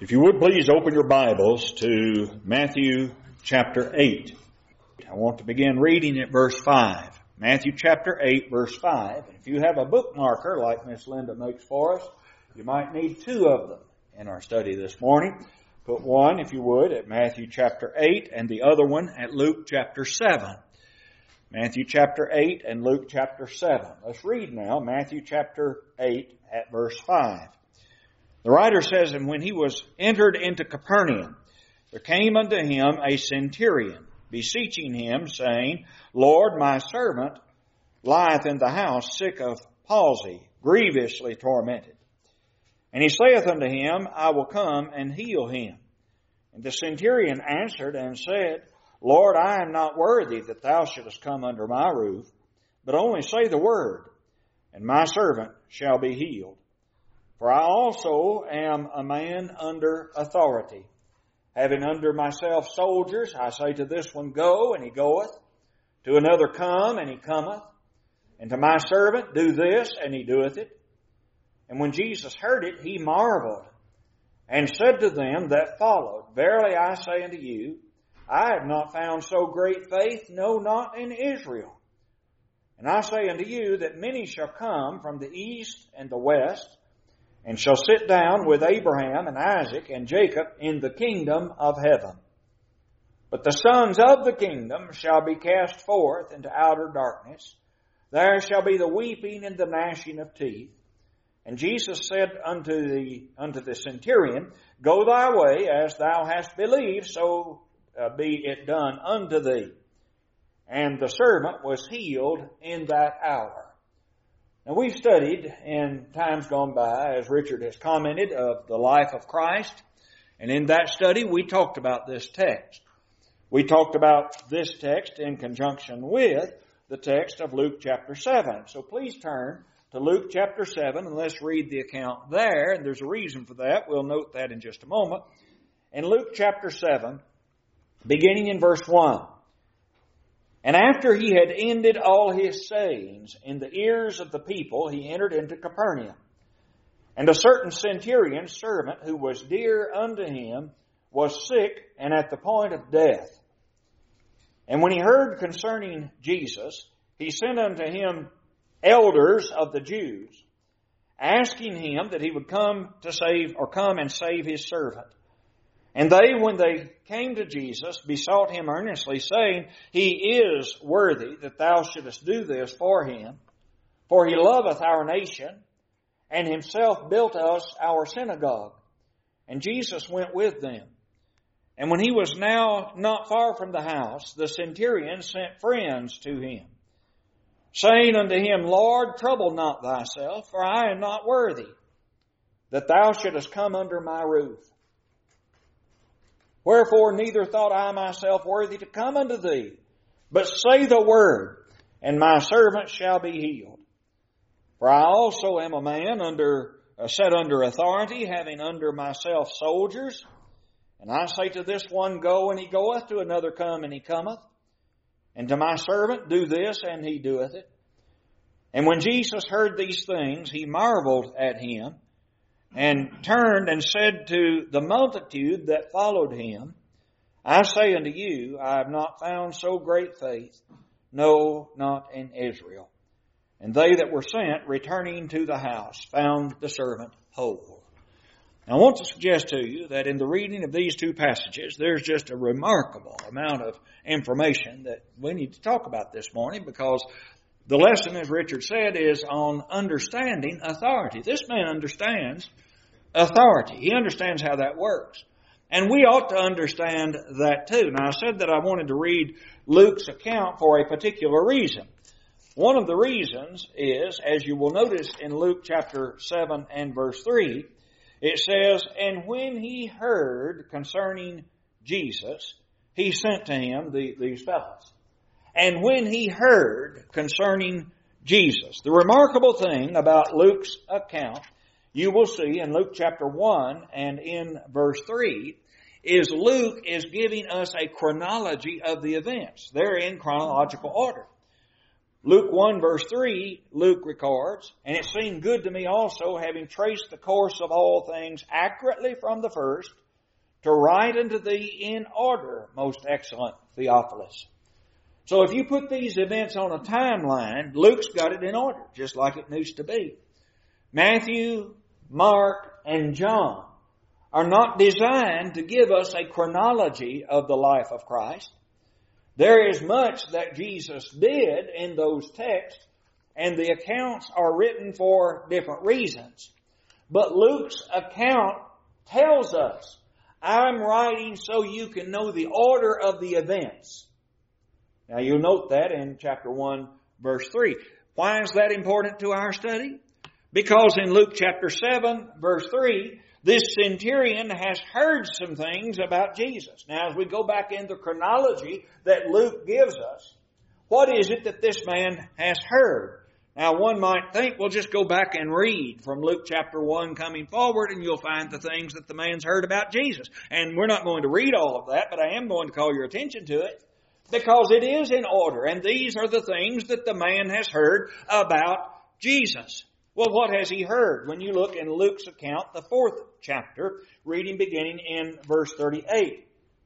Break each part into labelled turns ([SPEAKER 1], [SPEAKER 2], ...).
[SPEAKER 1] If you would please open your Bibles to Matthew chapter 8. I want to begin reading at verse 5. Matthew chapter 8, verse 5. If you have a bookmarker like Miss Linda makes for us, you might need two of them in our study this morning. Put one, if you would, at Matthew chapter 8 and the other one at Luke chapter 7. Matthew chapter 8 and Luke chapter 7. Let's read now Matthew chapter 8 at verse 5. The writer says, "And when he was entered into Capernaum, there came unto him a centurion, beseeching him, saying, Lord, my servant lieth in the house sick of palsy, grievously tormented. And he saith unto him, I will come and heal him. And the centurion answered and said, Lord, I am not worthy that thou shouldest come under my roof, but only say the word, and my servant shall be healed. For I also am a man under authority, having under myself soldiers. I say to this one, Go, and he goeth. To another, Come, and he cometh. And to my servant, Do this, and he doeth it. And when Jesus heard it, he marveled, and said to them that followed, Verily I say unto you, I have not found so great faith, no, not in Israel. And I say unto you that many shall come from the east and the west, and shall sit down with Abraham and Isaac and Jacob in the kingdom of heaven. But the sons of the kingdom shall be cast forth into outer darkness. There shall be the weeping and the gnashing of teeth. And Jesus said unto the centurion, Go thy way, as thou hast believed, so be it done unto thee. And the servant was healed in that hour." Now, we've studied in times gone by, as Richard has commented, of the life of Christ. And in that study, we talked about this text. We talked about this text in conjunction with the text of Luke chapter 7. So please turn to Luke chapter 7 and let's read the account there. And there's a reason for that. We'll note that in just a moment. In Luke chapter 7, beginning in verse 1. And after he had ended all his sayings in the ears of the people, he entered into Capernaum. And a certain centurion's servant, who was dear unto him, was sick and at the point of death. And when he heard concerning Jesus, he sent unto him elders of the Jews, asking him that he would come and save his servant. And they, when they came to Jesus, besought him earnestly, saying, He is worthy that thou shouldest do this for him, for he loveth our nation, and himself built us our synagogue. And Jesus went with them. And when he was now not far from the house, the centurion sent friends to him, saying unto him, Lord, trouble not thyself, for I am not worthy that thou shouldest come under my roof. Wherefore neither thought I myself worthy to come unto thee, but say the word, and my servant shall be healed. For I also am a man set under authority, having under myself soldiers. And I say to this one, Go, and he goeth, to another, Come, and he cometh. And to my servant, Do this, and he doeth it. And when Jesus heard these things, he marveled at him, and turned and said to the multitude that followed him, I say unto you, I have not found so great faith, no, not in Israel. And they that were sent, returning to the house, found the servant whole. Now, I want to suggest to you that in the reading of these two passages, there's just a remarkable amount of information that we need to talk about this morning, because the lesson, as Richard said, is on understanding authority. This man understands authority. He understands how that works. And we ought to understand that too. Now, I said that I wanted to read Luke's account for a particular reason. One of the reasons is, as you will notice in Luke chapter 7 and verse 3, it says, And when he heard concerning Jesus, he sent to him these fellows. And when he heard concerning Jesus. The remarkable thing about Luke's account, you will see in Luke chapter 1 and in verse 3, is Luke is giving us a chronology of the events. They're in chronological order. Luke 1 verse 3, Luke records, "And it seemed good to me also, having traced the course of all things accurately from the first, to write unto thee in order, most excellent Theophilus." So if you put these events on a timeline, Luke's got it in order, just like it needs to be. Matthew, Mark, and John are not designed to give us a chronology of the life of Christ. There is much that Jesus did in those texts, and the accounts are written for different reasons. But Luke's account tells us, I'm writing so you can know the order of the events. Now you'll note that in chapter 1, verse 3. Why is that important to our study? Because in Luke chapter 7, verse 3, this centurion has heard some things about Jesus. Now, as we go back in the chronology that Luke gives us, what is it that this man has heard? Now, one might think, well, just go back and read from Luke chapter 1 coming forward, and you'll find the things that the man's heard about Jesus. And we're not going to read all of that, but I am going to call your attention to it, because it is in order, and these are the things that the man has heard about Jesus. Well, what has he heard? When you look in Luke's account, the 4th chapter, reading beginning in verse 38.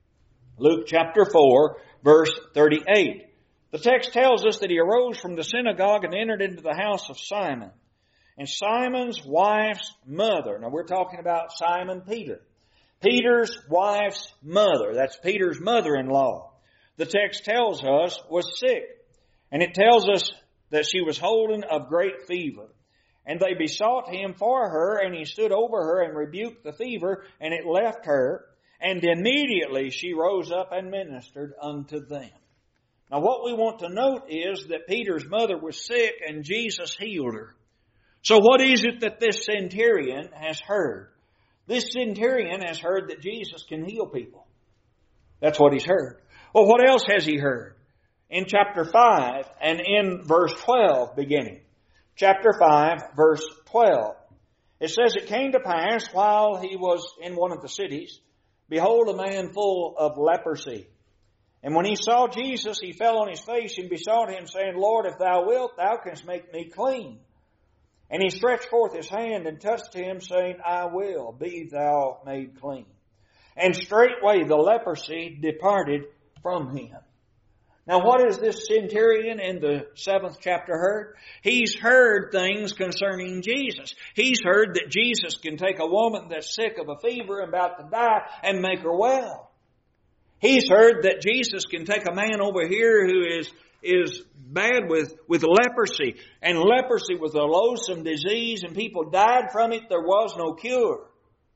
[SPEAKER 1] Luke chapter 4, verse 38. The text tells us that he arose from the synagogue and entered into the house of Simon. And Simon's wife's mother, now we're talking about Simon Peter. Peter's wife's mother, that's Peter's mother-in-law, the text tells us was sick. And it tells us that she was holden of great fever. And they besought him for her, and he stood over her and rebuked the fever, and it left her. And immediately she rose up and ministered unto them. Now what we want to note is that Peter's mother was sick and Jesus healed her. So what is it that this centurion has heard? This centurion has heard that Jesus can heal people. That's what he's heard. Well, what else has he heard? In chapter 5 and in verse 12 beginning. Chapter 5, verse 12. It says, "It came to pass while he was in one of the cities, behold, a man full of leprosy. And when he saw Jesus, he fell on his face and besought him, saying, Lord, if thou wilt, thou canst make me clean. And he stretched forth his hand and touched him, saying, I will, be thou made clean. And straightway the leprosy departed from him." Now what has this centurion in the 7th chapter heard? He's heard things concerning Jesus. He's heard that Jesus can take a woman that's sick of a fever and about to die and make her well. He's heard that Jesus can take a man over here who is bad with leprosy. And leprosy was a loathsome disease and people died from it. There was no cure.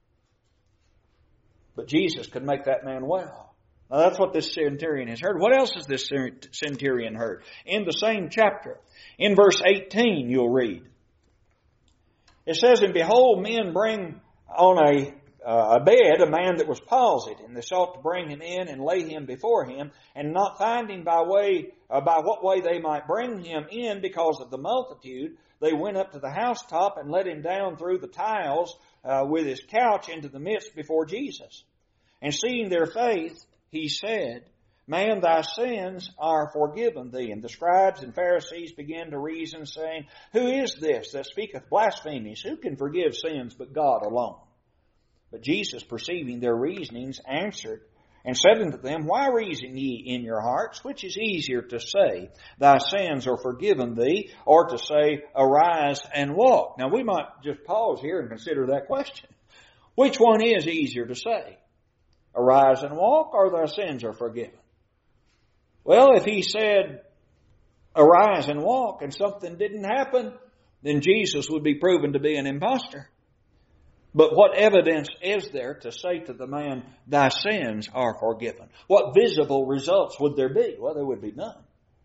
[SPEAKER 1] But Jesus could make that man well. Now that's what this centurion has heard. What else has this centurion heard? In the same chapter, in verse 18, you'll read. It says, "And behold, men bring on a bed a man that was palsied, and they sought to bring him in and lay him before him, and not finding by what way they might bring him in because of the multitude, they went up to the housetop and let him down through the tiles with his couch into the midst before Jesus. And seeing their faith, he said, Man, thy sins are forgiven thee. And the scribes and Pharisees began to reason, saying, Who is this that speaketh blasphemies? Who can forgive sins but God alone? But Jesus, perceiving their reasonings, answered and said unto them, Why reason ye in your hearts? Which is easier to say, Thy sins are forgiven thee, or to say, Arise and walk? Now we might just pause here and consider that question. Which one is easier to say? Arise and walk, or thy sins are forgiven? Well, if he said, Arise and walk, and something didn't happen, then Jesus would be proven to be an impostor. But what evidence is there to say to the man, Thy sins are forgiven? What visible results would there be? Well, there would be none.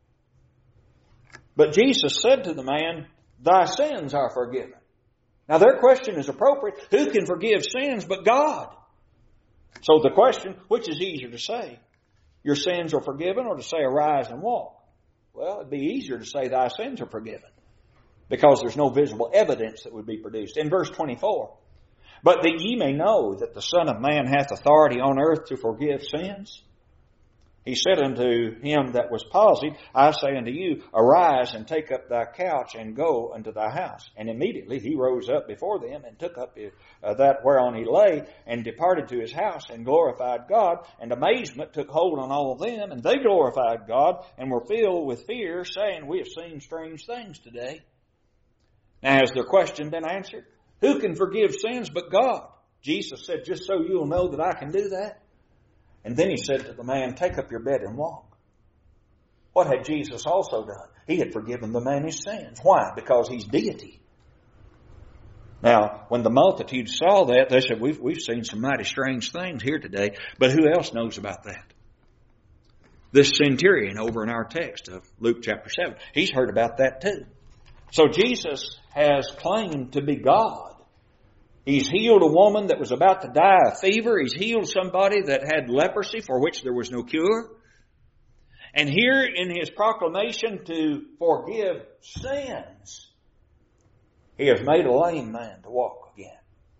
[SPEAKER 1] But Jesus said to the man, Thy sins are forgiven. Now their question is appropriate. Who can forgive sins but God? So the question, which is easier to say? Your sins are forgiven, or to say, Arise and walk? Well, it'd be easier to say, Thy sins are forgiven, because there's no visible evidence that would be produced. In verse 24, But that ye may know that the Son of Man hath authority on earth to forgive sins. He said unto him that was palsied, I say unto you, arise and take up thy couch and go unto thy house. And immediately he rose up before them and took up that whereon he lay and departed to his house and glorified God. And amazement took hold on all of them, and they glorified God and were filled with fear, saying, we have seen strange things today. Now has their question been answered? Who can forgive sins but God? Jesus said, just so you'll know that I can do that. And then he said to the man, take up your bed and walk. What had Jesus also done? He had forgiven the man his sins. Why? Because he's deity. Now, when the multitude saw that, they said, we've seen some mighty strange things here today. But who else knows about that? This centurion over in our text of Luke chapter 7. He's heard about that too. So Jesus has claimed to be God. He's healed a woman that was about to die of fever. He's healed somebody that had leprosy for which there was no cure. And here in his proclamation to forgive sins, he has made a lame man to walk again.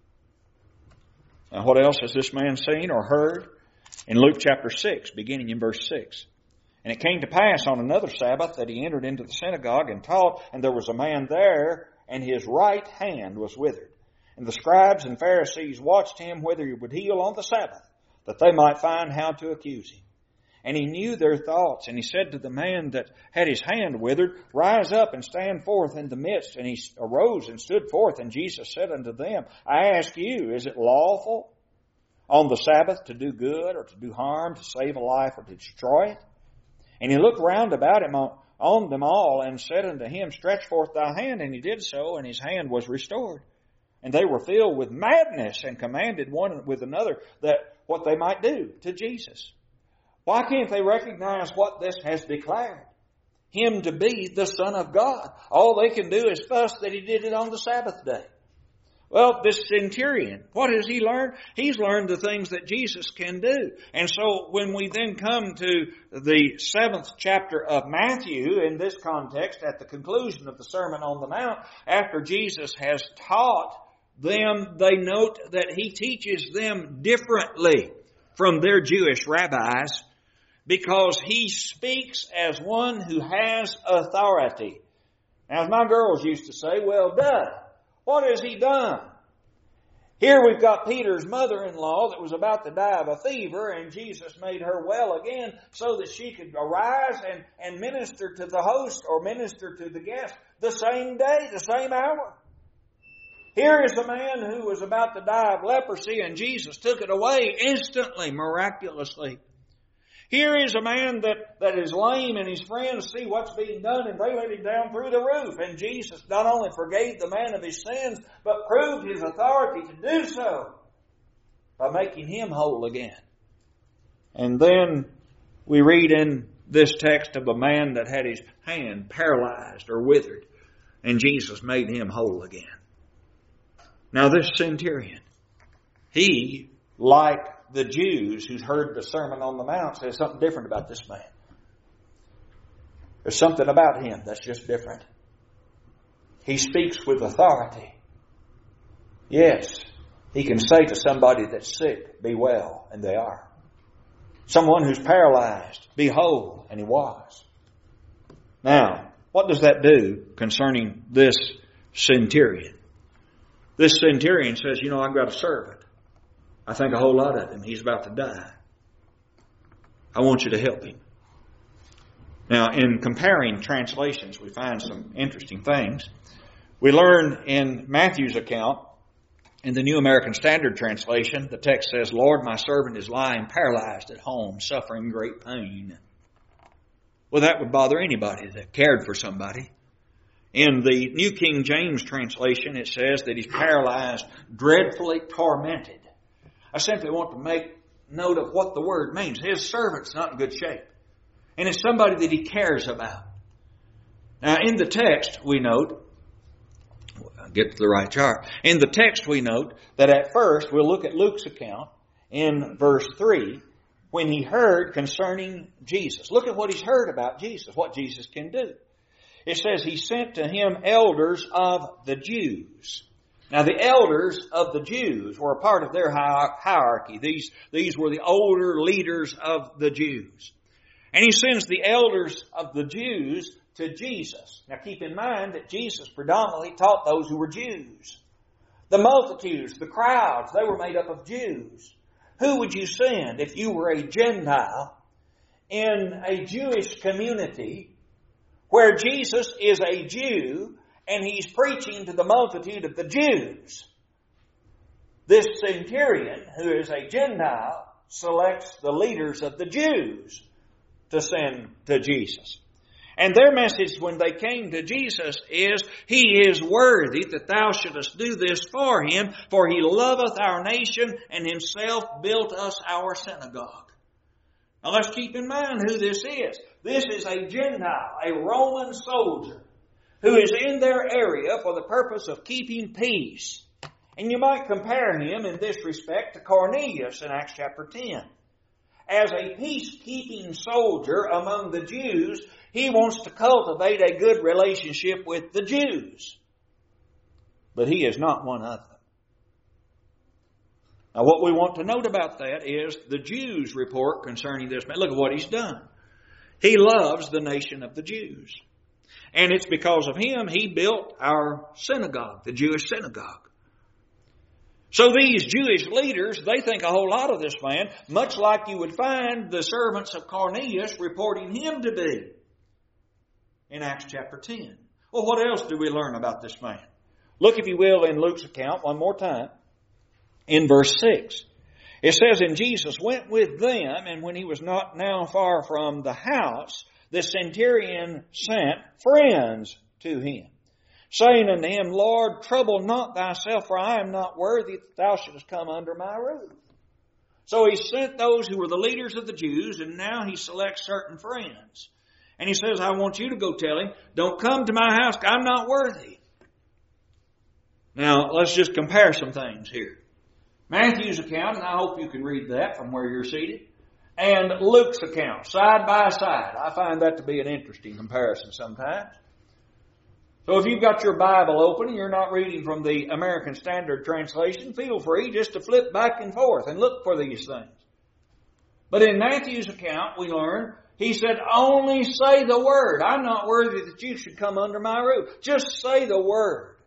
[SPEAKER 1] Now what else has this man seen or heard? In Luke chapter 6, beginning in verse 6. And it came to pass on another Sabbath that he entered into the synagogue and taught, and there was a man there, and his right hand was withered. And the scribes and Pharisees watched him whether he would heal on the Sabbath, that they might find how to accuse him. And he knew their thoughts, and he said to the man that had his hand withered, rise up and stand forth in the midst. And he arose and stood forth, and Jesus said unto them, I ask you, is it lawful on the Sabbath to do good or to do harm, to save a life or to destroy it? And he looked round about him on them all, and said unto him, stretch forth thy hand. And he did so, and his hand was restored. And they were filled with madness and commanded one with another that what they might do to Jesus. Why can't they recognize what this has declared? Him to be the Son of God. All they can do is fuss that he did it on the Sabbath day. Well, this centurion, what has he learned? He's learned the things that Jesus can do. And so when we then come to the 7th chapter of Matthew, in this context, at the conclusion of the Sermon on the Mount, after Jesus has taught them, they note that he teaches them differently from their Jewish rabbis because he speaks as one who has authority. Now, as my girls used to say, well, duh, what has he done? Here we've got Peter's mother-in-law that was about to die of a fever, and Jesus made her well again so that she could arise and minister to the host or minister to the guest the same day, the same hour. Here is a man who was about to die of leprosy, and Jesus took it away instantly, miraculously. Here is a man that is lame, and his friends see what's being done, and they let him down through the roof. And Jesus not only forgave the man of his sins, but proved his authority to do so by making him whole again. And then we read in this text of a man that had his hand paralyzed or withered, and Jesus made him whole again. Now this centurion, he, like the Jews who's heard the Sermon on the Mount, says something different about this man. There's something about him that's just different. He speaks with authority. Yes, he can say to somebody that's sick, be well, and they are. Someone who's paralyzed, be whole, and he was. Now, what does that do concerning this centurion? This centurion says, I've got a servant. I think a whole lot of him. He's about to die. I want you to help him. Now, in comparing translations, we find some interesting things. We learn in Matthew's account, in the New American Standard Translation, the text says, Lord, my servant is lying paralyzed at home, suffering great pain. Well, that would bother anybody that cared for somebody. In the New King James translation, it says that he's paralyzed, dreadfully tormented. I simply want to make note of what the word means. His servant's not in good shape. And it's somebody that he cares about. Now, in the text, we note, I'll get to the right chart. In the text, we note that at first, we'll look at Luke's account in verse 3, when he heard concerning Jesus. Look at what he's heard about Jesus, what Jesus can do. It says he sent to him elders of the Jews. Now the elders of the Jews were a part of their hierarchy. These were the older leaders of the Jews. And he sends the elders of the Jews to Jesus. Now keep in mind that Jesus predominantly taught those who were Jews. The multitudes, the crowds, they were made up of Jews. Who would you send if you were a Gentile in a Jewish community where Jesus is a Jew and he's preaching to the multitude of the Jews? This centurion, who is a Gentile, selects the leaders of the Jews to send to Jesus. And their message when they came to Jesus is, He is worthy that thou shouldest do this for Him, for He loveth our nation, and Himself built us our synagogue. Now let's keep in mind who this is. This is a Gentile, a Roman soldier, who is in their area for the purpose of keeping peace. And you might compare him in this respect to Cornelius in Acts chapter 10. As a peacekeeping soldier among the Jews, he wants to cultivate a good relationship with the Jews. But he is not one of them. Now what we want to note about that is the Jews' report concerning this man. Look at what he's done. He loves the nation of the Jews. And it's because of him he built our synagogue, the Jewish synagogue. So these Jewish leaders, they think a whole lot of this man, much like you would find the servants of Cornelius reporting him to be in Acts chapter 10. Well, what else do we learn about this man? Look, if you will, in Luke's account one more time in verse 6. It says, And Jesus went with them, and when he was not now far from the house, the centurion sent friends to him, saying unto him, Lord, trouble not thyself, for I am not worthy that thou shouldest come under my roof. So he sent those who were the leaders of the Jews, and now he selects certain friends. And he says, I want you to go tell him, don't come to my house, I'm not worthy. Now, let's just compare some things here. Matthew's account, and I hope you can read that from where you're seated, and Luke's account, side by side. I find that to be an interesting comparison sometimes. So if you've got your Bible open and you're not reading from the American Standard Translation, feel free just to flip back and forth and look for these things. But in Matthew's account, we learn, he said, only say the word. I'm not worthy that you should come under my roof. Just say the word,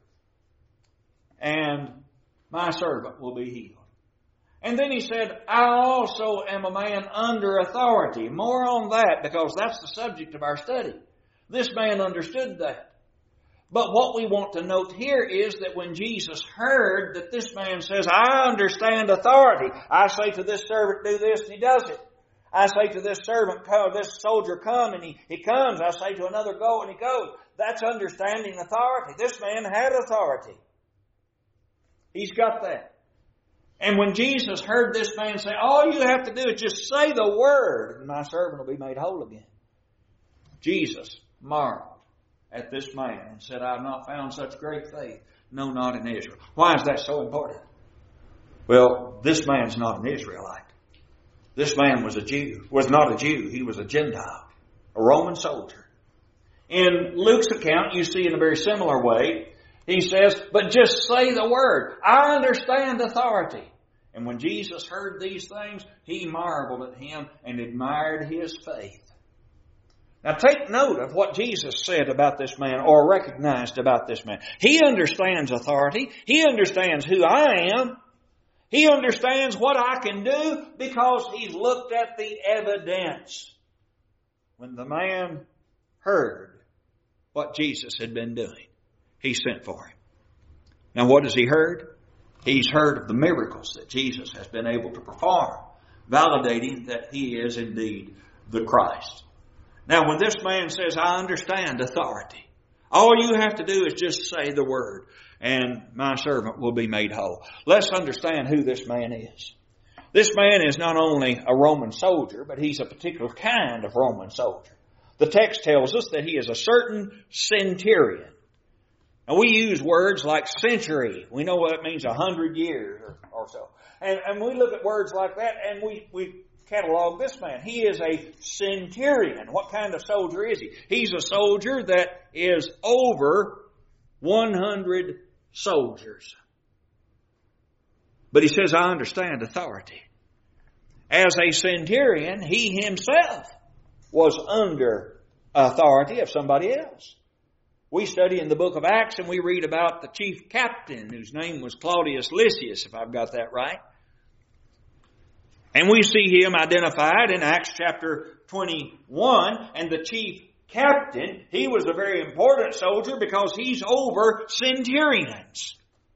[SPEAKER 1] and my servant will be healed. And then he said, I also am a man under authority. More on that, because that's the subject of our study. This man understood that. But what we want to note here is that when Jesus heard that this man says, I understand authority. I say to this servant, do this, and he does it. I say to this servant, this soldier, come, and he comes. I say to another, go, and he goes. That's understanding authority. This man had authority. He's got that. And when Jesus heard this man say, all you have to do is just say the word, and my servant will be made whole again. Jesus marveled at this man and said, I have not found such great faith, no, not in Israel. Why is that so important? Well, this man's not an Israelite. This man was not a Jew. He was a Gentile, a Roman soldier. In Luke's account, you see in a very similar way, he says, but just say the word. I understand authority. And when Jesus heard these things, he marveled at him and admired his faith. Now take note of what Jesus said about this man, or recognized about this man. He understands authority. He understands who I am. He understands what I can do because he's looked at the evidence. When the man heard what Jesus had been doing, he sent for him. Now what has he heard? He's heard of the miracles that Jesus has been able to perform, validating that he is indeed the Christ. Now when this man says, I understand authority, all you have to do is just say the word, and my servant will be made whole. Let's understand who this man is. This man is not only a Roman soldier, but he's a particular kind of Roman soldier. The text tells us that he is a certain centurion. Now we use words like century. We know what it means, 100 years or so. And we look at words like that and we catalog this man. He is a centurion. What kind of soldier is he? He's a soldier that is over 100 soldiers. But he says, I understand authority. As a centurion, he himself was under authority of somebody else. We study in the book of Acts and we read about the chief captain whose name was Claudius Lysias, if I've got that right. And we see him identified in Acts chapter 21, and the chief captain, he was a very important soldier because he's over centurions,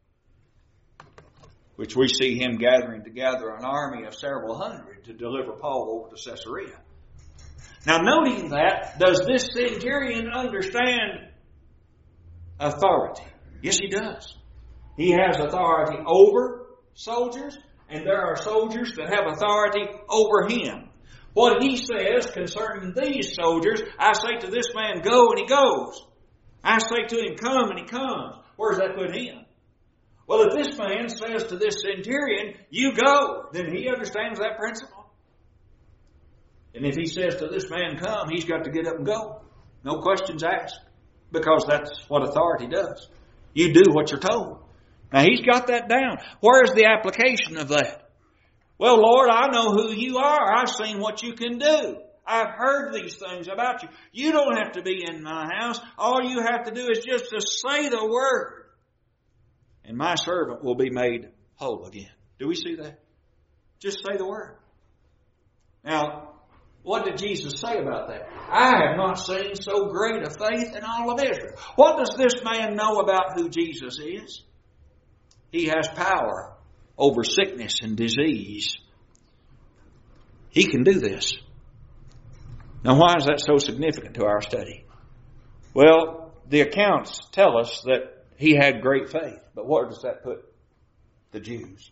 [SPEAKER 1] which we see him gathering together an army of several hundred to deliver Paul over to Caesarea. Now, noting that, does this centurion understand authority? Yes, he does. He has authority over soldiers, and there are soldiers that have authority over him. What he says concerning these soldiers, I say to this man, go, and he goes. I say to him, come, and he comes. Where does that put him? Well, if this man says to this centurion, you go, then he understands that principle. And if he says to this man, come, he's got to get up and go. No questions asked. Because that's what authority does. You do what you're told. Now, he's got that down. Where's the application of that? Well, Lord, I know who you are. I've seen what you can do. I've heard these things about you. You don't have to be in my house. All you have to do is just to say the word, and my servant will be made whole again. Do we see that? Just say the word. Now, what did Jesus say about that? I have not seen so great a faith in all of Israel. What does this man know about who Jesus is? He has power over sickness and disease. He can do this. Now, why is that so significant to our study? Well, the accounts tell us that he had great faith. But where does that put the Jews?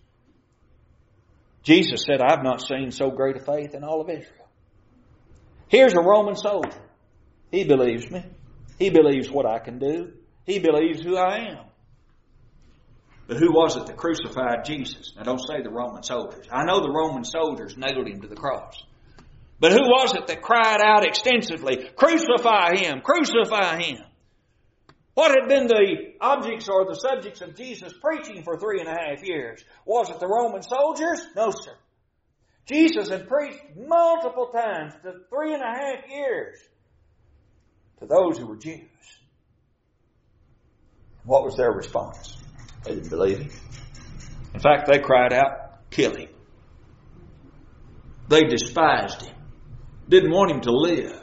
[SPEAKER 1] Jesus said, I've not seen so great a faith in all of Israel. Here's a Roman soldier. He believes me. He believes what I can do. He believes who I am. But who was it that crucified Jesus? Now, don't say the Roman soldiers. I know the Roman soldiers nailed him to the cross. But who was it that cried out extensively, crucify him, crucify him? What had been the objects or the subjects of Jesus' preaching for 3.5 years? Was it the Roman soldiers? No, sir. Jesus had preached multiple times to 3.5 years to those who were Jews. What was their response? They didn't believe him. In fact, they cried out, kill him. They despised him. Didn't want him to live.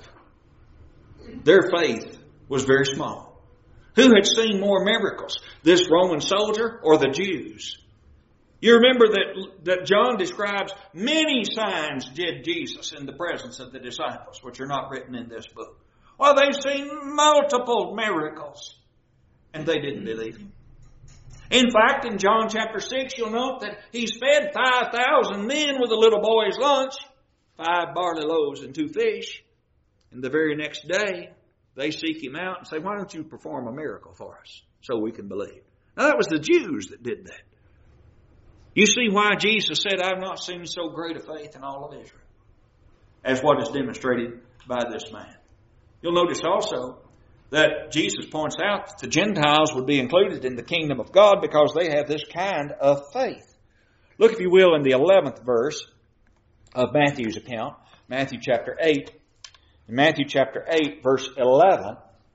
[SPEAKER 1] Their faith was very small. Who had seen more miracles? This Roman soldier or the Jews? You remember that John describes many signs did Jesus in the presence of the disciples, which are not written in this book. Well, they've seen multiple miracles, and they didn't believe him. In fact, in John chapter 6, you'll note that he's fed 5,000 men with a little boy's lunch, 5 barley loaves and 2 fish. And the very next day, they seek him out and say, why don't you perform a miracle for us so we can believe? Now, that was the Jews that did that. You see why Jesus said, I've not seen so great a faith in all of Israel, as what is demonstrated by this man. You'll notice also that Jesus points out that the Gentiles would be included in the kingdom of God because they have this kind of faith. Look, if you will, in the 11th verse of Matthew's account, Matthew chapter 8. In Matthew chapter 8, verse 11,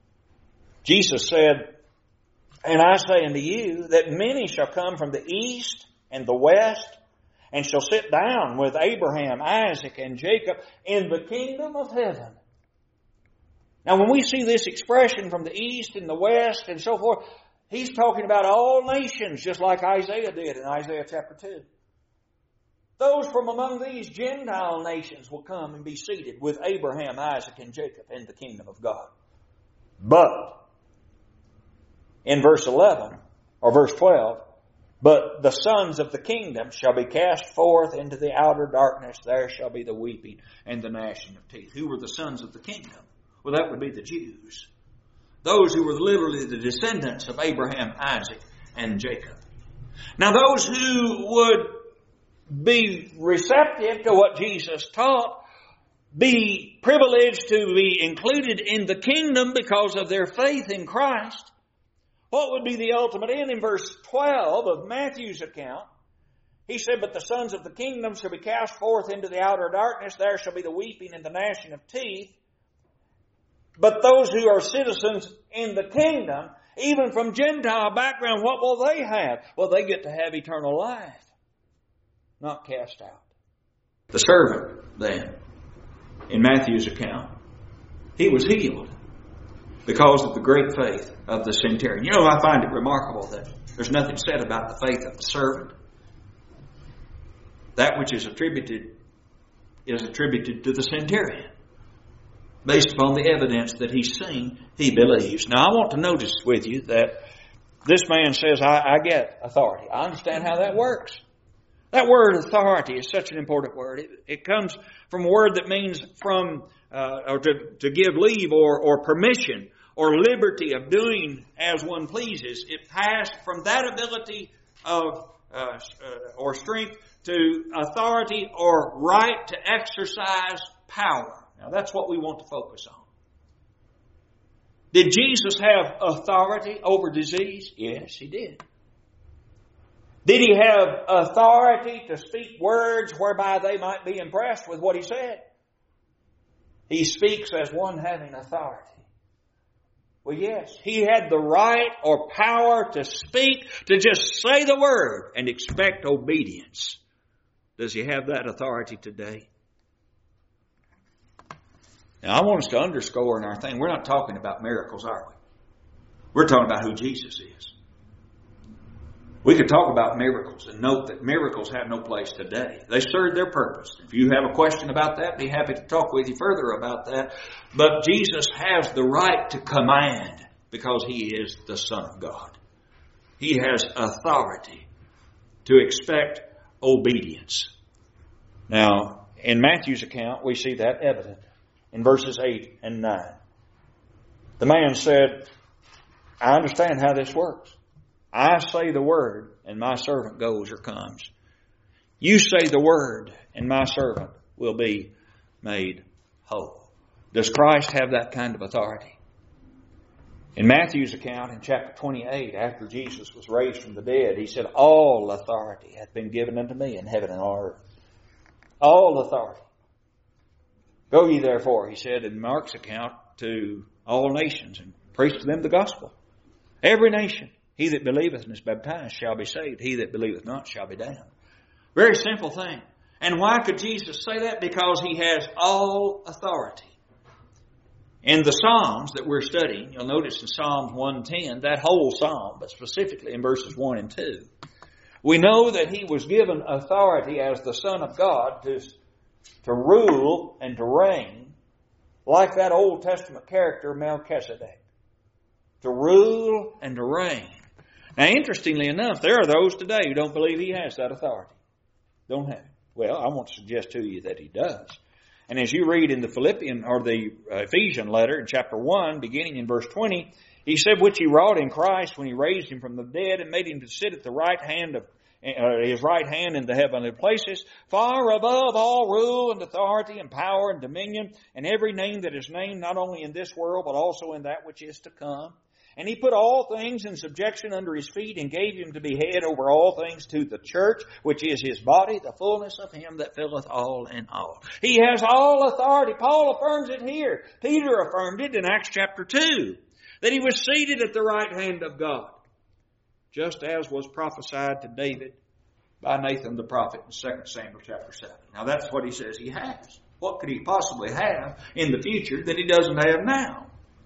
[SPEAKER 1] Jesus said, and I say unto you that many shall come from the east and the west, and shall sit down with Abraham, Isaac, and Jacob in the kingdom of heaven. Now, when we see this expression from the east and the west and so forth, he's talking about all nations, just like Isaiah did in Isaiah chapter 2. Those from among these Gentile nations will come and be seated with Abraham, Isaac, and Jacob in the kingdom of God. But, in verse 11, or verse 12, but the sons of the kingdom shall be cast forth into the outer darkness. There shall be the weeping and the gnashing of teeth. Who were the sons of the kingdom? Well, that would be the Jews. Those who were literally the descendants of Abraham, Isaac, and Jacob. Now, those who would be receptive to what Jesus taught, be privileged to be included in the kingdom because of their faith in Christ, what would be the ultimate end? In verse 12 of Matthew's account, He said, but the sons of the kingdom shall be cast forth into the outer darkness. There shall be the weeping and the gnashing of teeth. But those who are citizens in the kingdom, even from Gentile background, what will they have? Well, they get to have eternal life, not cast out. The servant, then, in Matthew's account, he was healed because of the great faith of the centurion. You know, I find it remarkable that there's nothing said about the faith of the servant. That which is attributed to the centurion. Based upon the evidence that he's seen, he believes. Now, I want to notice with you that this man says, I get authority. I understand how that works. That word authority is such an important word. It comes from a word that means from, or to give leave or permission or liberty of doing as one pleases. It passed from that ability of or strength to authority or right to exercise power. Now that's what we want to focus on. Did Jesus have authority over disease? Yes, He did. Did He have authority to speak words whereby they might be impressed with what He said? He speaks as one having authority. Well, yes, He had the right or power to speak, to just say the word and expect obedience. Does He have that authority today? Now, I want us to underscore in our thing, we're not talking about miracles, are we? We're talking about who Jesus is. We could talk about miracles and note that miracles have no place today. They serve their purpose. If you have a question about that, be happy to talk with you further about that. But Jesus has the right to command because He is the Son of God. He has authority to expect obedience. Now, in Matthew's account, we see that evident in verses 8 and 9. The man said, I understand how this works. I say the word, and my servant goes or comes. You say the word, and my servant will be made whole. Does Christ have that kind of authority? In Matthew's account, in chapter 28, after Jesus was raised from the dead, He said, all authority hath been given unto me in heaven and on earth. All authority. Go ye therefore, He said in Mark's account, to all nations, and preach to them the gospel. Every nation. He that believeth and is baptized shall be saved. He that believeth not shall be damned. Very simple thing. And why could Jesus say that? Because He has all authority. In the Psalms that we're studying, you'll notice in Psalms 110, that whole Psalm, but specifically in verses 1 and 2, we know that He was given authority as the Son of God to rule and to reign like that Old Testament character Melchizedek. To rule and to reign. Now, interestingly enough, there are those today who don't believe He has that authority. Don't have it. Well, I want to suggest to you that He does. And as you read in the Philippian or the Ephesian letter in chapter 1, beginning in verse 20, He said, which He wrought in Christ when He raised Him from the dead and made Him to sit at the right hand of His right hand in the heavenly places, far above all rule and authority and power and dominion, and every name that is named, not only in this world, but also in that which is to come. And He put all things in subjection under His feet and gave Him to be head over all things to the church, which is His body, the fullness of Him that filleth all in all. He has all authority. Paul affirms it here. Peter affirmed it in Acts chapter 2, that He was seated at the right hand of God, just as was prophesied to David by Nathan the prophet in 2 Samuel chapter 7. Now that's what He says He has. What could He possibly have in the future that He doesn't have now?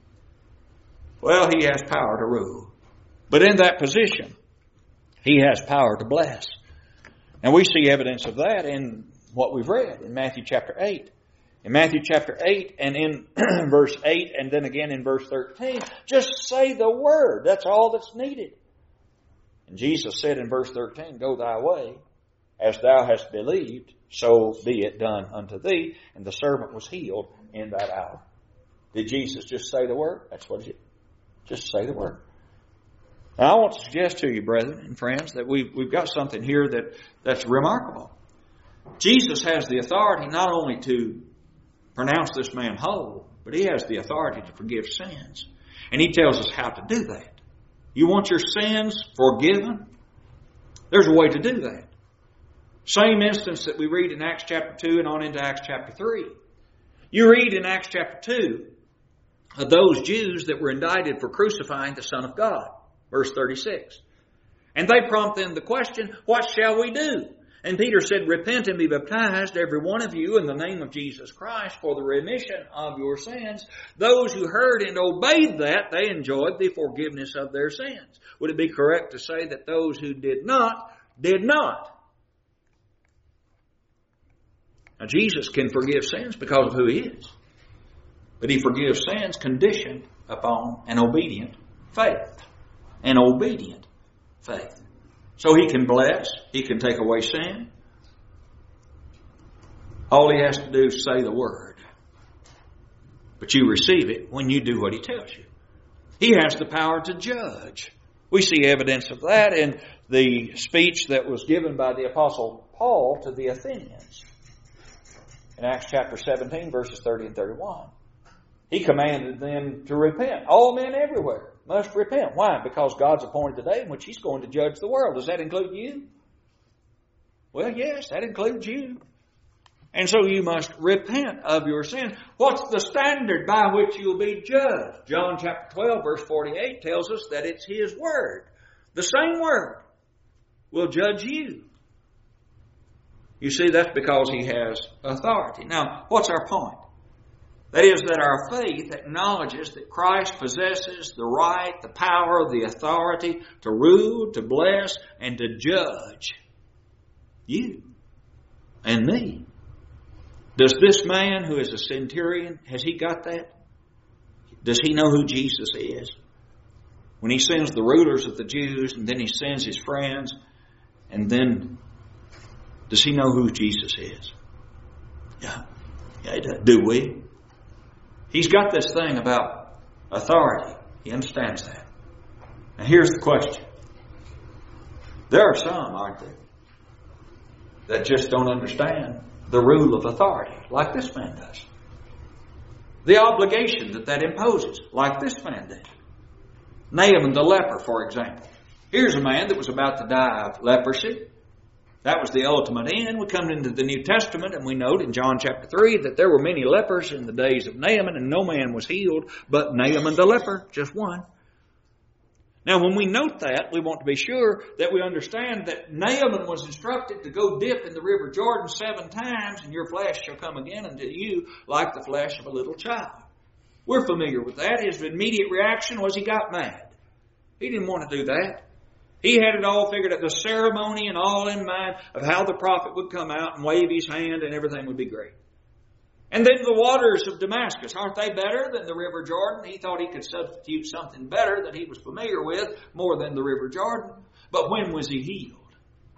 [SPEAKER 1] Well, He has power to rule. But in that position, He has power to bless. And we see evidence of that in what we've read in Matthew chapter 8. In Matthew chapter 8 and in verse 8 and then again in verse 13, just say the word. That's all that's needed. And Jesus said in verse 13, go thy way, as thou hast believed, so be it done unto thee. And the servant was healed in that hour. Did Jesus just say the word? That's what He did. Just say the word. Now, I want to suggest to you, brethren and friends, that we've got something here that's remarkable. Jesus has the authority not only to pronounce this man whole, but He has the authority to forgive sins. And He tells us how to do that. You want your sins forgiven? There's a way to do that. Same instance that we read in Acts chapter 2 and on into Acts chapter 3. You read in Acts chapter 2 of those Jews that were indicted for crucifying the Son of God. Verse 36. And they prompt them the question, what shall we do? And Peter said, repent and be baptized, every one of you, in the name of Jesus Christ for the remission of your sins. Those who heard and obeyed that, they enjoyed the forgiveness of their sins. Would it be correct to say that those who did not, did not? Now, Jesus can forgive sins because of who He is. But He forgives sins conditioned upon an obedient faith. An obedient faith. So He can bless. He can take away sin. All He has to do is say the word. But you receive it when you do what He tells you. He has the power to judge. We see evidence of that in the speech that was given by the Apostle Paul to the Athenians. In Acts chapter 17, verses 30 and 31. He commanded them to repent. All men everywhere must repent. Why? Because God's appointed the day in which He's going to judge the world. Does that include you? Well, yes, that includes you. And so you must repent of your sins. What's the standard by which you'll be judged? John chapter 12, verse 48 tells us that it's His Word. The same Word will judge you. You see, that's because He has authority. Now, what's our point? That is that our faith acknowledges that Christ possesses the right, the power, the authority to rule, to bless, and to judge you and me. Does this man who is a centurion, has he got that? Does he know who Jesus is? When he sends the rulers of the Jews, and then he sends his friends, and then does he know who Jesus is? Yeah, he does. Do we? He's got this thing about authority. He understands that. Now here's the question. There are some, aren't there, that just don't understand the rule of authority, like this man does. The obligation that imposes, like this man did. Naaman the leper, for example. Here's a man that was about to die of leprosy. That was the ultimate end. We come into the New Testament and we note in John chapter 3 that there were many lepers in the days of Naaman and no man was healed but Naaman the leper, just one. Now when we note that, we want to be sure that we understand that Naaman was instructed to go dip in the river Jordan 7 times and your flesh shall come again unto you like the flesh of a little child. We're familiar with that. His immediate reaction was he got mad. He didn't want to do that. He had it all figured out, the ceremony and all in mind of how the prophet would come out and wave his hand and everything would be great. And then the waters of Damascus, aren't they better than the river Jordan? He thought he could substitute something better that he was familiar with more than the river Jordan. But when was he healed?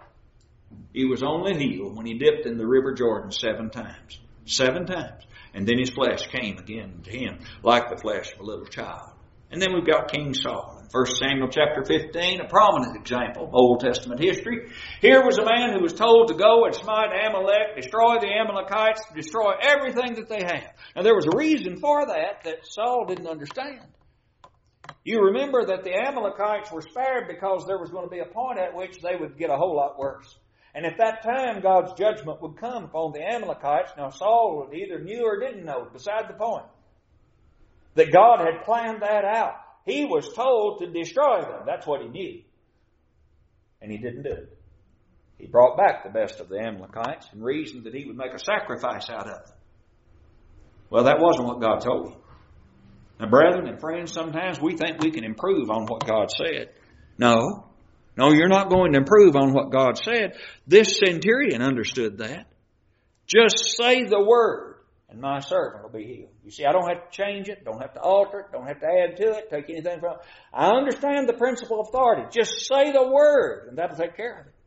[SPEAKER 1] He was only healed when he dipped in the river Jordan 7 times. 7 times. And then his flesh came again to him like the flesh of a little child. And then we've got King Saul. 1 Samuel chapter 15, a prominent example of Old Testament history. Here was a man who was told to go and smite Amalek, destroy the Amalekites, destroy everything that they had. Now there was a reason for that Saul didn't understand. You remember that the Amalekites were spared because there was going to be a point at which they would get a whole lot worse. And at that time, God's judgment would come upon the Amalekites. Now Saul either knew or didn't know, beside the point. That God had planned that out. He was told to destroy them. That's what he knew. And he didn't do it. He brought back the best of the Amalekites and reasoned that he would make a sacrifice out of them. Well, that wasn't what God told him. Now, brethren and friends, sometimes we think we can improve on what God said. No, you're not going to improve on what God said. This centurion understood that. Just say the word, and my servant will be healed. You see, I don't have to change it, don't have to alter it, don't have to add to it, take anything from it. I understand the principle of authority. Just say the word, and that'll take care of it.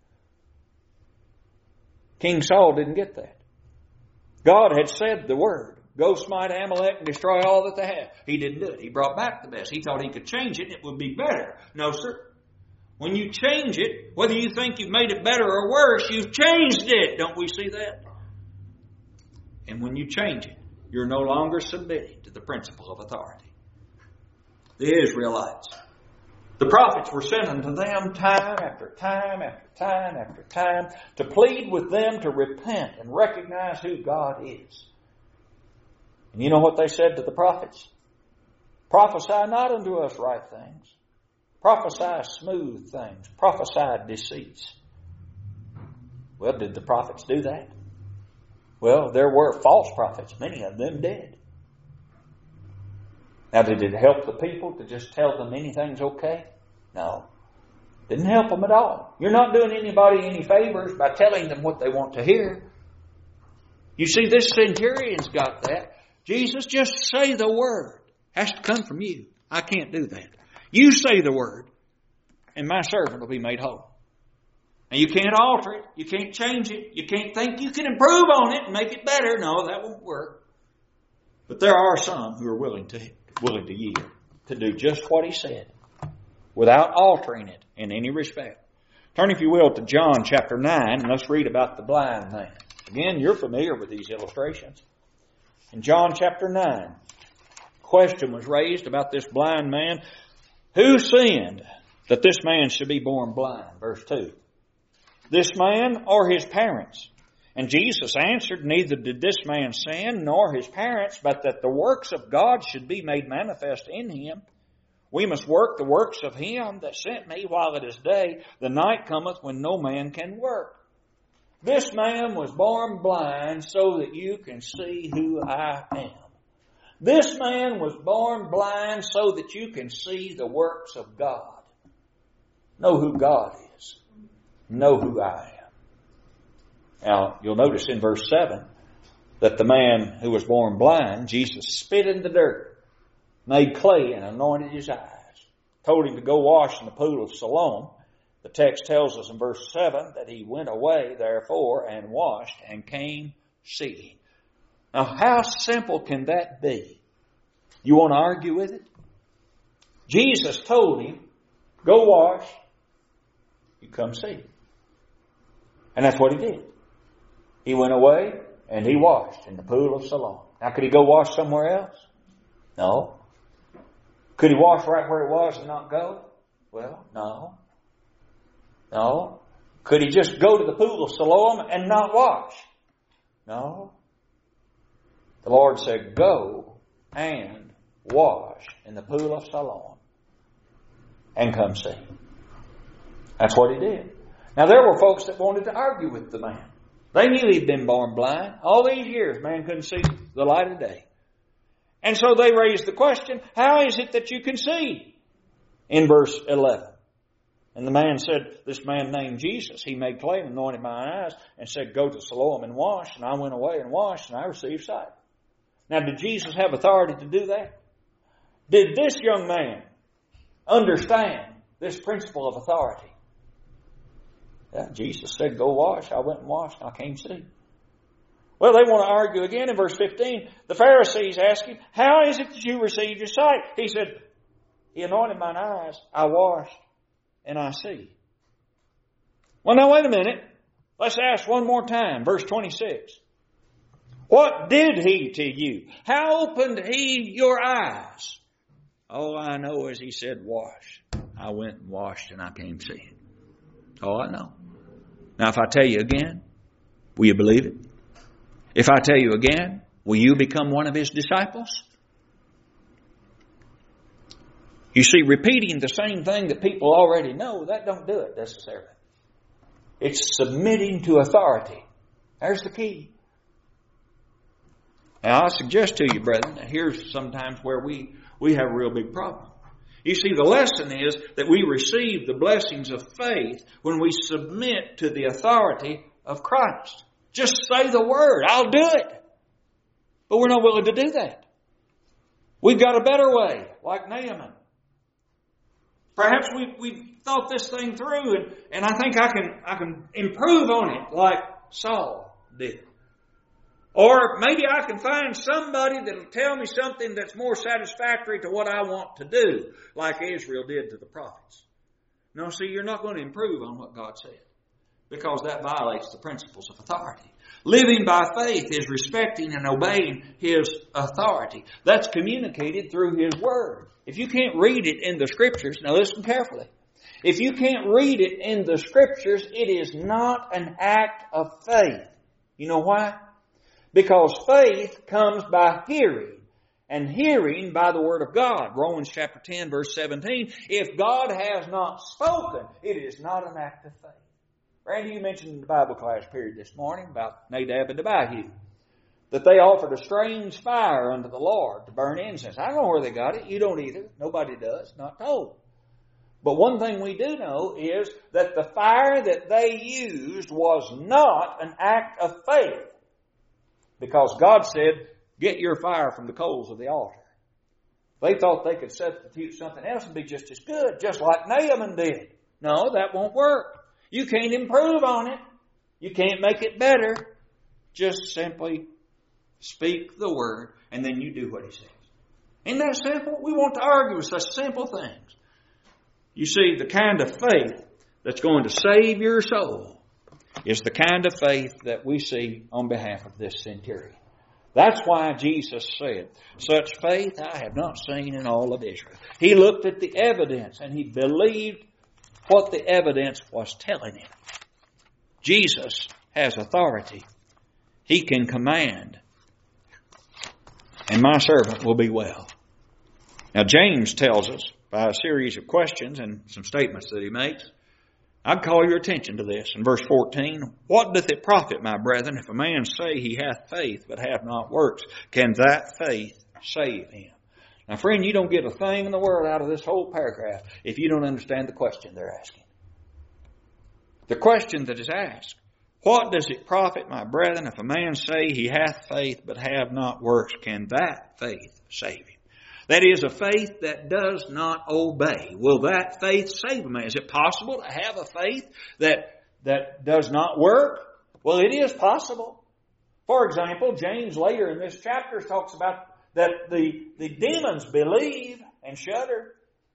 [SPEAKER 1] King Saul didn't get that. God had said the word. Go smite Amalek and destroy all that they had. He didn't do it. He brought back the best. He thought he could change it and it would be better. No, sir. When you change it, whether you think you've made it better or worse, you've changed it. Don't we see that? And when you change it, you're no longer submitting to the principle of authority. The Israelites, The prophets were sent unto them time after time after time after time to plead with them to repent and recognize who God is. And you know what they said to the prophets? Prophesy not unto us right things. Prophesy smooth things. Prophesy deceits. Well, did the prophets do that? Well, there were false prophets. Many of them did. Now, did it help the people to just tell them anything's okay? No. Didn't help them at all. You're not doing anybody any favors by telling them what they want to hear. You see, this centurion's got that. Jesus, just say the word. Has to come from you. I can't do that. You say the word, and my servant will be made whole. And you can't alter it. You can't change it. You can't think you can improve on it and make it better. No, that won't work. But there are some who are willing to yield, to do just what He said, without altering it in any respect. Turn, if you will, to John chapter 9, and let's read about the blind man. Again, you're familiar with these illustrations. In John chapter 9, question was raised about this blind man. Who sinned that this man should be born blind? Verse 2. This man or his parents? And Jesus answered, neither did this man sin nor his parents, but that the works of God should be made manifest in him. We must work the works of Him that sent me while it is day. The night cometh when no man can work. This man was born blind so that you can see who I am. This man was born blind so that you can see the works of God. Know who God is. Know who I am. Now, you'll notice in verse 7 that the man who was born blind, Jesus spit in the dirt, made clay and anointed his eyes, told him to go wash in the pool of Siloam. The text tells us in verse 7 that he went away, therefore, and washed and came seeing. Now, how simple can that be? You want to argue with it? Jesus told him, go wash, you come see. And that's what he did. He went away and he washed in the pool of Siloam. Now, could he go wash somewhere else? No. Could he wash right where it was and not go? Well, no. No. Could he just go to the pool of Siloam and not wash? No. The Lord said, go and wash in the pool of Siloam and come see. That's what he did. Now, there were folks that wanted to argue with the man. They knew he'd been born blind. All these years, man couldn't see the light of day. And so they raised the question, how is it that you can see? In verse 11. And the man said, this man named Jesus, he made clay and anointed my eyes and said, go to Siloam and wash. And I went away and washed and I received sight. Now, did Jesus have authority to do that? Did this young man understand this principle of authority? Yeah, Jesus said, go wash. I went and washed and I came see. Well, they want to argue again in verse 15. The Pharisees ask him, how is it that you received your sight? He said, he anointed mine eyes, I washed, and I see. Well, now wait a minute. Let's ask one more time. Verse 26. What did he to you? How opened he your eyes? All I know is he said, wash. I went and washed and I came seeing. All I know. Now, if I tell you again, will you believe it? If I tell you again, will you become one of his disciples? You see, repeating the same thing that people already know, that don't do it necessarily. It's submitting to authority. There's the key. Now, I suggest to you, brethren, that here's sometimes where we have a real big problem. You see, the lesson is that we receive the blessings of faith when we submit to the authority of Christ. Just say the word, I'll do it. But we're not willing to do that. We've got a better way, like Naaman. Perhaps we've thought this thing through and I think I can improve on it like Saul did. Or maybe I can find somebody that'll tell me something that's more satisfactory to what I want to do, like Israel did to the prophets. No, see, you're not going to improve on what God said, because that violates the principles of authority. Living by faith is respecting and obeying His authority. That's communicated through His Word. If you can't read it in the Scriptures, now listen carefully. If you can't read it in the Scriptures, it is not an act of faith. You know why? Because faith comes by hearing, and hearing by the Word of God. Romans chapter 10, verse 17. If God has not spoken, it is not an act of faith. Randy, you mentioned in the Bible class period this morning about Nadab and Abihu, that they offered a strange fire unto the Lord to burn incense. I don't know where they got it. You don't either. Nobody does. Not told. But one thing we do know is that the fire that they used was not an act of faith. Because God said, get your fire from the coals of the altar. They thought they could substitute something else and be just as good, just like Naaman did. No, that won't work. You can't improve on it. You can't make it better. Just simply speak the Word, and then you do what He says. Isn't that simple? We want to argue with such simple things. You see, the kind of faith that's going to save your soul is the kind of faith that we see on behalf of this centurion. That's why Jesus said, such faith I have not seen in all of Israel. He looked at the evidence and he believed what the evidence was telling him. Jesus has authority. He can command. And my servant will be well. Now James tells us by a series of questions and some statements that he makes. I'd call your attention to this in verse 14. What doth it profit, my brethren, if a man say he hath faith but have not works? Can that faith save him? Now friend, you don't get a thing in the world out of this whole paragraph if you don't understand the question they're asking. The question that is asked, what does it profit, my brethren, if a man say he hath faith but have not works? Can that faith save him? That is a faith that does not obey. Will that faith save a man? Is it possible to have a faith that does not work? Well, it is possible. For example, James later in this chapter talks about that the demons believe and shudder.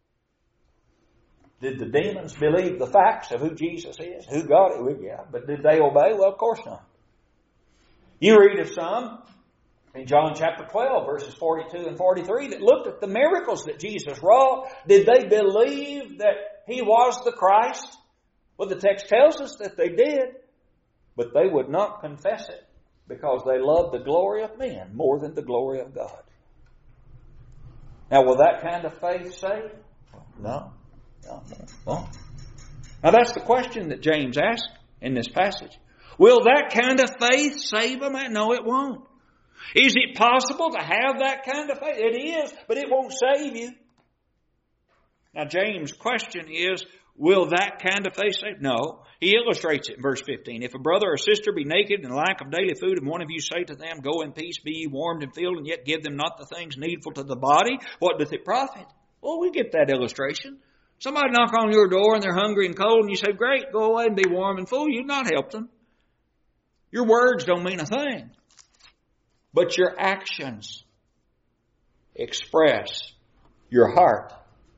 [SPEAKER 1] Did the demons believe the facts of who Jesus is? Who God is? Well, yeah. But did they obey? Well, of course not. You read of some in John chapter 12, verses 42 and 43, that looked at the miracles that Jesus wrought. Did they believe that He was the Christ? Well, the text tells us that they did, but they would not confess it because they loved the glory of men more than the glory of God. Now, will that kind of faith save? No. Well, now that's the question that James asked in this passage. Will that kind of faith save a man? No, it won't. Is it possible to have that kind of faith? It is, but it won't save you. Now James' question is, will that kind of faith save? No. He illustrates it in verse 15. If a brother or sister be naked and lack of daily food, and one of you say to them, go in peace, be ye warmed and filled, and yet give them not the things needful to the body, what doth it profit? Well, we get that illustration. Somebody knock on your door and they're hungry and cold, and you say, great, go away and be warm and full. You've not helped them. Your words don't mean a thing. But your actions express your heart.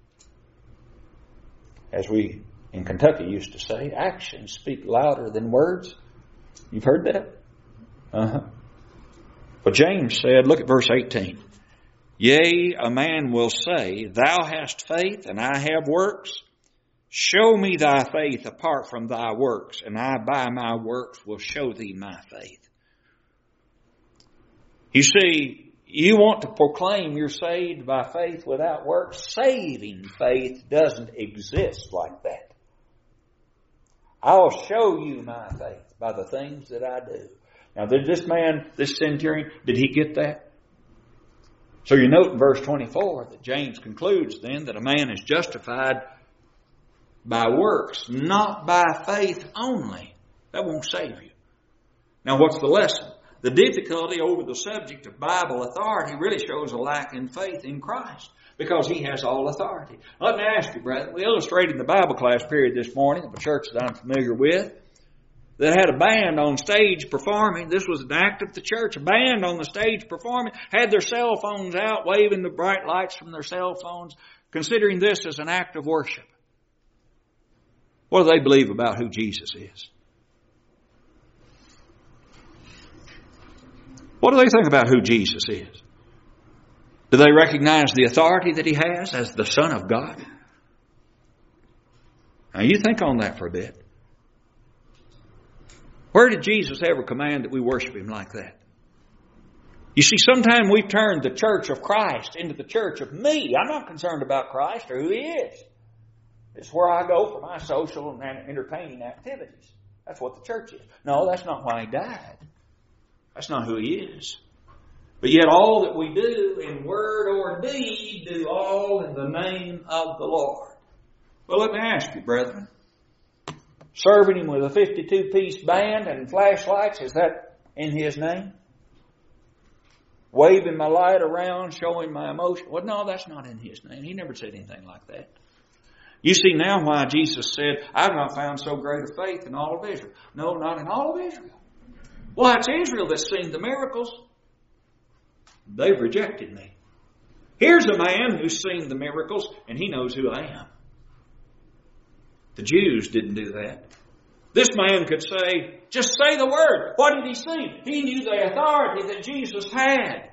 [SPEAKER 1] As we in Kentucky used to say, actions speak louder than words. You've heard that? But James said, look at verse 18. Yea, a man will say, thou hast faith and I have works. Show me thy faith apart from thy works, and I by my works will show thee my faith. You see, you want to proclaim you're saved by faith without works. Saving faith doesn't exist like that. I'll show you my faith by the things that I do. Now, did this man, this centurion, did he get that? So you note in verse 24 that James concludes then that a man is justified by works, not by faith only. That won't save you. Now, what's the lesson? The difficulty over the subject of Bible authority really shows a lack in faith in Christ because He has all authority. Let me ask you, brethren, we illustrated in the Bible class period this morning of a church that I'm familiar with that had a band on stage performing. This was an act of the church. A band on the stage performing, had their cell phones out, waving the bright lights from their cell phones, considering this as an act of worship. What do they believe about who Jesus is? What do they think about who Jesus is? Do they recognize the authority that He has as the Son of God? Now you think on that for a bit. Where did Jesus ever command that we worship Him like that? You see, sometimes we've turned the church of Christ into the church of me. I'm not concerned about Christ or who He is. It's where I go for my social and entertaining activities. That's what the church is. No, that's not why He died. That's not who He is. But yet all that we do in word or deed, do all in the name of the Lord. Well, let me ask you, brethren. Serving Him with a 52-piece band and flashlights, is that in His name? Waving my light around, showing my emotion. Well, no, that's not in His name. He never said anything like that. You see now why Jesus said, I've not found so great a faith in all of Israel. No, not in all of Israel. Well, it's Israel that's seen the miracles. They've rejected me. Here's a man who's seen the miracles, and he knows who I am. The Jews didn't do that. This man could say, just say the word. What did he see? He knew the authority that Jesus had.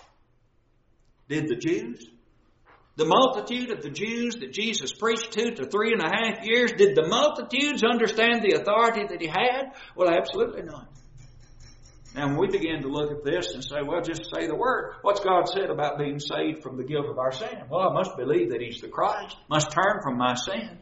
[SPEAKER 1] Did the Jews? The multitude of the Jews that Jesus preached to 3.5 years, did the multitudes understand the authority that He had? Well, absolutely not. Now, when we begin to look at this and say, well, just say the word. What's God said about being saved from the guilt of our sin? Well, I must believe that He's the Christ. Must turn from my sin.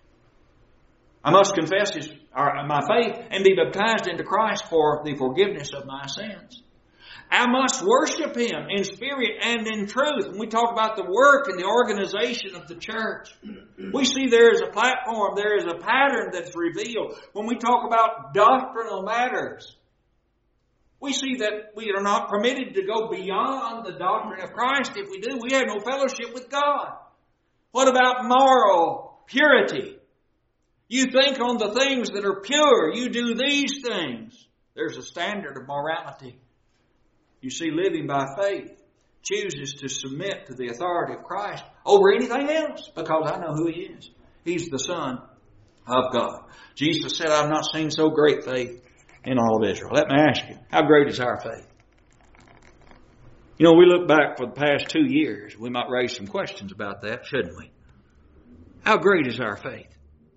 [SPEAKER 1] I must confess my faith and be baptized into Christ for the forgiveness of my sins. I must worship Him in spirit and in truth. When we talk about the work and the organization of the church, we see there is a platform, there is a pattern that's revealed. When we talk about doctrinal matters, we see that we are not permitted to go beyond the doctrine of Christ. If we do, we have no fellowship with God. What about moral purity? You think on the things that are pure. You do these things. There's a standard of morality. You see, living by faith chooses to submit to the authority of Christ over anything else because I know who He is. He's the Son of God. Jesus said, I've not seen so great faith in all of Israel. Let me ask you, how great is our faith? You know, we look back for the past 2 years. We might raise some questions about that, shouldn't we? How great is our faith?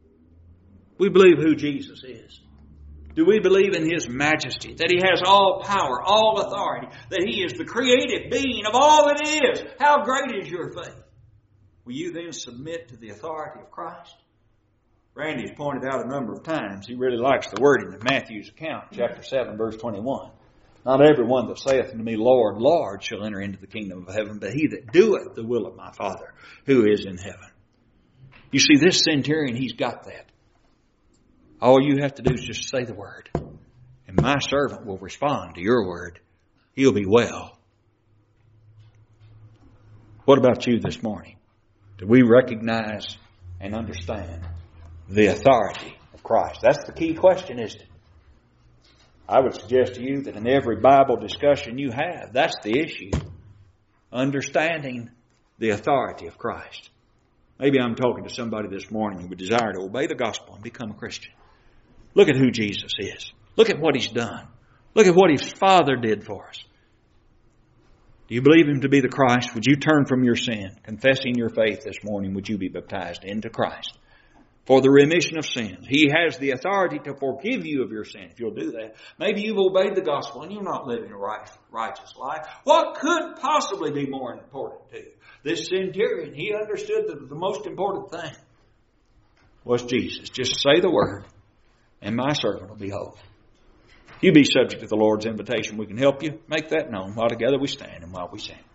[SPEAKER 1] We believe who Jesus is. Do we believe in His majesty, that He has all power, all authority, that He is the creative being of all that is? How great is your faith? Will you then submit to the authority of Christ? Randy's pointed out a number of times. He really likes the wording of Matthew's account, chapter 7, verse 21. Not everyone that saith unto me, Lord, Lord, shall enter into the kingdom of heaven, but he that doeth the will of my Father who is in heaven. You see, this centurion, he's got that. All you have to do is just say the word. And my servant will respond to your word. He'll be well. What about you this morning? Do we recognize and understand the authority of Christ? That's the key question, isn't it? I would suggest to you that in every Bible discussion you have, that's the issue. Understanding the authority of Christ. Maybe I'm talking to somebody this morning who would desire to obey the gospel and become a Christian. Look at who Jesus is. Look at what He's done. Look at what His Father did for us. Do you believe Him to be the Christ? Would you turn from your sin? Confessing your faith this morning, would you be baptized into Christ for the remission of sins? He has the authority to forgive you of your sin if you'll do that. Maybe you've obeyed the gospel and you're not living a righteous life. What could possibly be more important to you? This centurion, he understood that the most important thing was Jesus. Just say the word, and my servant will be whole. You be subject to the Lord's invitation. We can help you make that known while together we stand and while we sing.